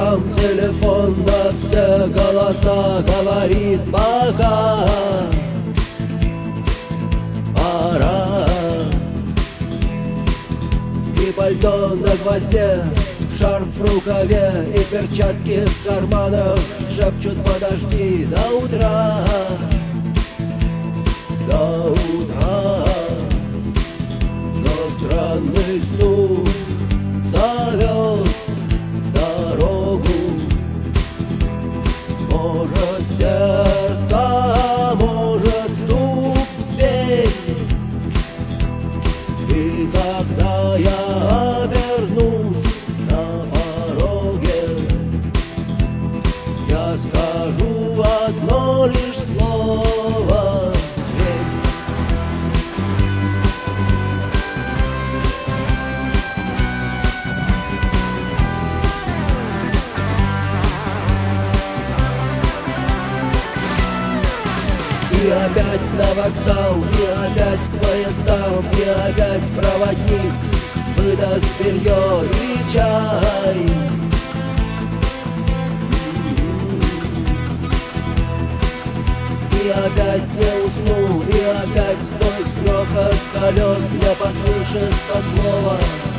гудкам телефон на все голоса говорит: пока, пора. И пальто на гвозде, шарф в рукаве и перчатки в карманах шепчут: подожди до утра, до утра. Но странный стук зовет дорогу. Может, сердце, может, стук в дверь. И когда я обернусь на пороге, я скажу одно лишь слово: верь. И опять на вокзал, и опять к поездам, и опять проводник выдаст белье и чай. И опять не усну, и опять сквозь грохот колес мне послышится слово: